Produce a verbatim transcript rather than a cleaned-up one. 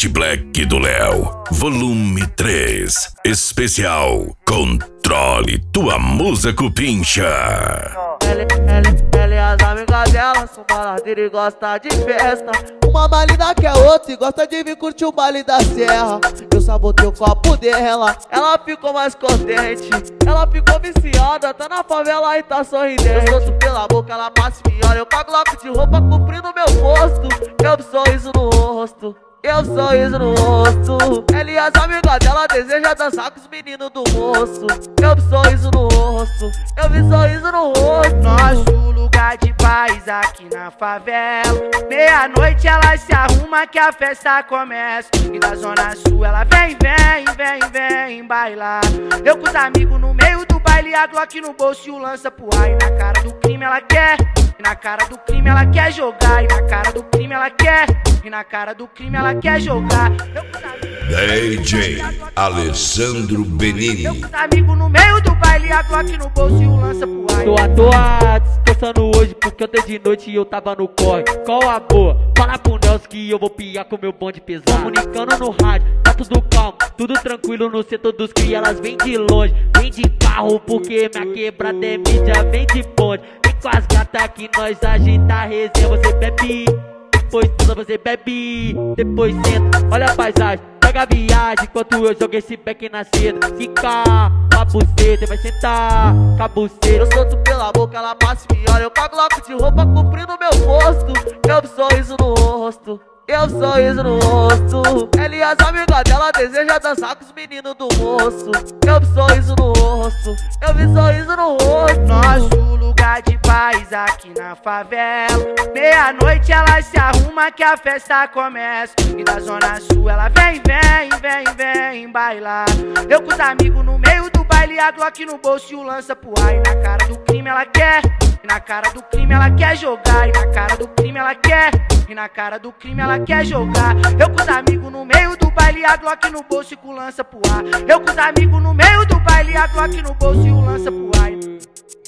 Jet Black do Léo, volume três, especial Controle Tua Musa Cupincha. Ela, ela, ela e as amigas dela são baladeiras e gosta de festa. Uma malina que é outra e gosta de vir curtir o baile da serra. Eu sabotei o copo dela, ela ficou mais contente. Ela ficou viciada, tá na favela e tá sorridente. Eu solto pela boca, ela passa e me olha. Eu cago logo de roupa cobrindo meu rosto. Eu vi sorriso no rosto, eu vi sorriso no rosto. Ela e as amigas dela desejam dançar com os meninos do moço. Eu vi sorriso no rosto, eu vi sorriso no rosto. Nosso lugar de paz aqui na favela. Meia-noite ela se arruma que a festa começa. E da zona sul ela vem, vem, vem, vem bailar. Eu com os amigos no meio do baile, a Glock no bolso e o lança pro ar. E na cara do crime ela quer, e na cara do crime ela quer jogar. E na cara do crime ela quer, e na cara do crime ela quer jogar. Eu com os amigos D J Alessandro Benini. Eu com os amigos no meio do baile, a Glock no bolso e o lança pro ar. Tô à toa descansando hoje porque ontem de noite eu tava no corre. Qual a boa? Fala pro Nelson que eu vou piar com meu bonde pesado. Comunicando no rádio, tá tudo calmo, tudo tranquilo no setor dos cria. Elas vêm de longe, vêm de carro porque minha quebrada é mídia, vem de bonde. Vem com as gatas que nós agita a resenha. Você bebe, depois tudo você bebe, depois senta, olha a paisagem, pega a viagem enquanto eu jogo esse back na seda. Fica com a buceta, vai sentar com a buceta. Eu solto pela boca, ela passa e me olha. Eu cago logo de roupa cobrindo meu rosto. Eu vi sorriso no rosto, eu vi sorriso no rosto. Ela e as amigas dela desejam dançar com os meninos do moço. Eu vi sorriso no rosto, eu vi sorriso no rosto. Nosso lugar de paz aqui na favela. Meia-noite ela se arruma que a festa começa. E da zona sul ela vem, vem, vem, vem bailar. Eu com os amigos no meio do baile, a Glock no bolso e o lança pro ar. E na cara do crime ela quer, e na cara do crime ela quer jogar. E na cara do crime ela quer, e na cara do crime ela quer jogar. Eu com os amigos no meio do baile, a Glock no bolso e com o lança pro ar. Eu com os amigos no meio do baile, a Glock no bolso e o lança pro ar.